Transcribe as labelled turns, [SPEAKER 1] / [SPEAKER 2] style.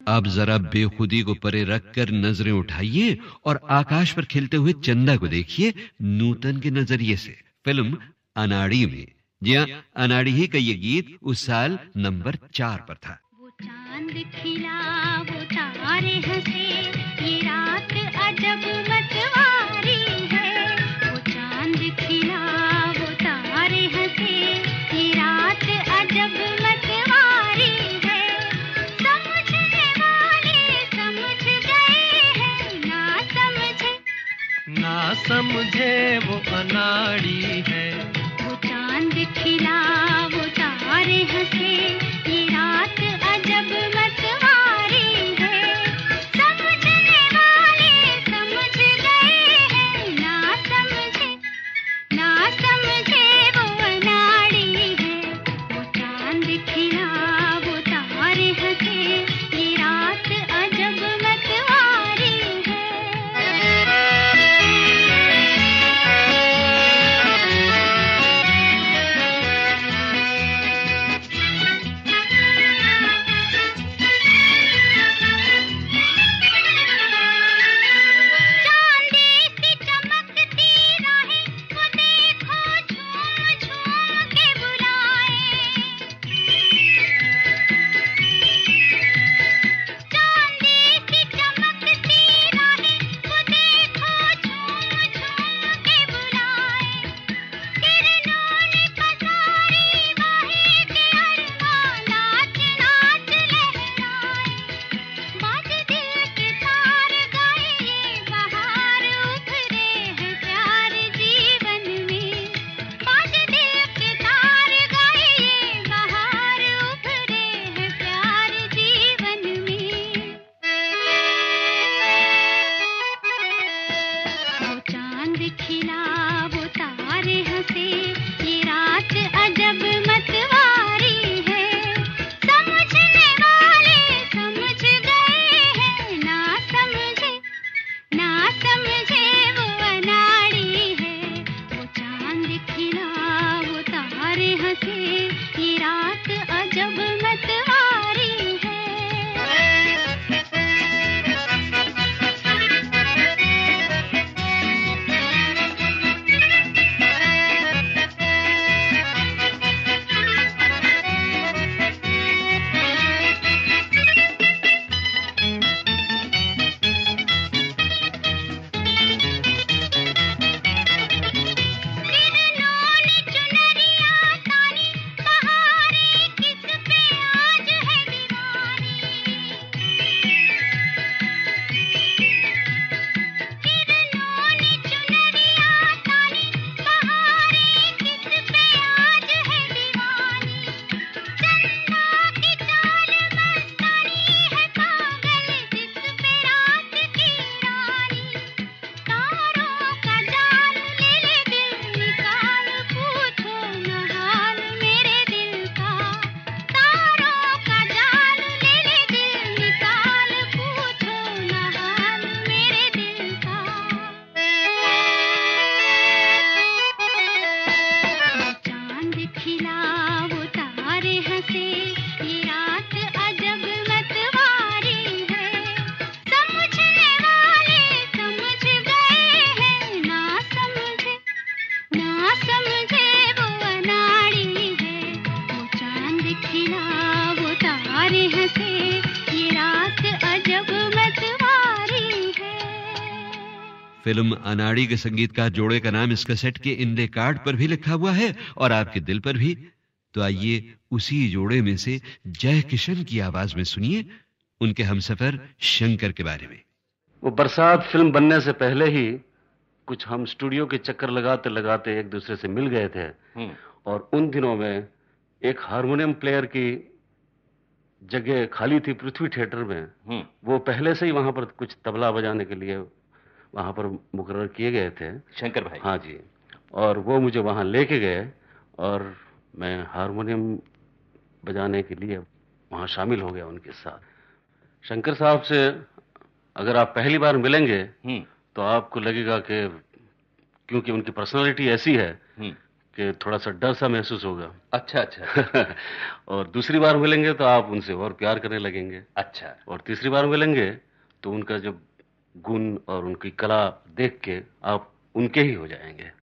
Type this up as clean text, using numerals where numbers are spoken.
[SPEAKER 1] आप जरा बेखुदी को परे रखकर नजरें उठाइए और आकाश पर खिलते हुए चंदा को देखिए नूतन के नजरिए से। फिल्म अनाड़ी में। जी हाँ, अनाड़ी ही का ये गीत उस साल नंबर 4 पर था।
[SPEAKER 2] वो चांद खिला, वो तारे हंसे, ये रात अजब मतवारी है। वो चांद खिला, वो तारे हंसे, ये रात अजब मतवारी है। समझने वाले समझ गए हैं, ना समझे वो अनाड़ी है। वो चांद खिला, वो तारे हंसे, ये रात अजब मतवारी है। समझने वाले समझ गए हैं, ना समझे वो अनाड़ी है। वो चांद खिला, वो तारे हंसे, ये रात अजब मतवारी है।
[SPEAKER 1] फिल्म अनाड़ी के संगीतकार जोड़े का नाम इस कैसेट के इंडे कार्ड पर भी लिखा हुआ है और आपके दिल पर भी। तो आइए उसी जोड़े में से जय किशन की आवाज में सुनिए उनके हमसफर शंकर के बारे में।
[SPEAKER 3] वो बरसात फिल्म बनने से पहले ही कुछ हम स्टूडियो के चक्कर लगाते लगाते एक दूसरे से मिल गए थे और उन दिनों में एक हारमोनियम प्लेयर की जगह खाली थी पृथ्वी थिएटर में। वो पहले से ही वहां पर कुछ तबला बजाने के लिए वहां पर मुकर्रर किए गए थे,
[SPEAKER 4] शंकर भाई।
[SPEAKER 3] हाँ जी। और वो मुझे वहां लेके गए और मैं हारमोनियम बजाने के लिए वहां शामिल हो गया उनके साथ। शंकर साहब से अगर आप पहली बार मिलेंगे तो आपको लगेगा कि क्योंकि उनकी पर्सनालिटी ऐसी है कि थोड़ा सा डर सा महसूस होगा।
[SPEAKER 4] अच्छा अच्छा।
[SPEAKER 3] और दूसरी बार मिलेंगे तो आप उनसे और प्यार करने लगेंगे।
[SPEAKER 4] अच्छा।
[SPEAKER 3] और तीसरी बार मिलेंगे तो उनका जब गुण और उनकी कला देख के आप उनके ही हो जाएंगे।